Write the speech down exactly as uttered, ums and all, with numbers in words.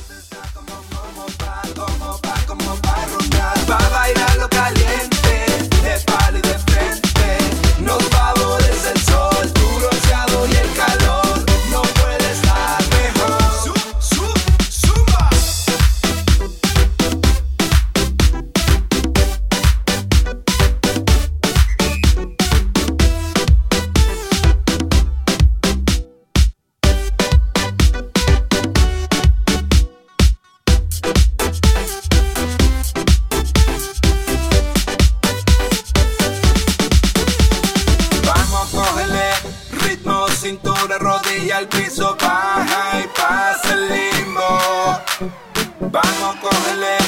Va a bailar lo caliente, de palo y de frente. Nos favorece el sol, tu bronceado y el calor. No puede estar mejor. Sub, sub, zumba. Cintura, rodilla al piso, baja y pasa el limbo. Vamos, cógele.